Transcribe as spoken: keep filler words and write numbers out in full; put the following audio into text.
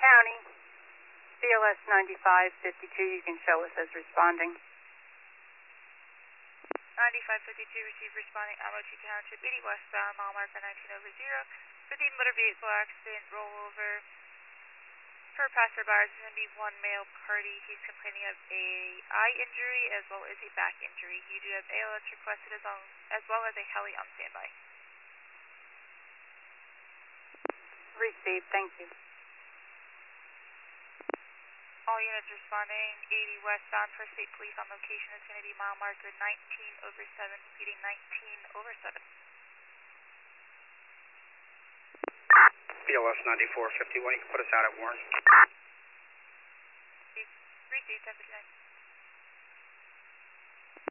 County, C L S ninety-five fifty-two, you can show us as responding. ninety-five fifty-two, receive responding Amochi Township, eighty westbound, mile marker nineteen over zero. For the motor vehicle accident, rollover. Per passerby, there's going to be one male party. He's complaining of a eye injury as well as a back injury. You do have A L S requested as well as, well as a heli on standby. Received, thank you. All units responding, eighty westbound, First State Police on location is going to be mile marker nineteen over seven, repeating nineteen over seven. C L S ninety-four fifty-one, you can put us out at Warren. Received, ten fifty-nine.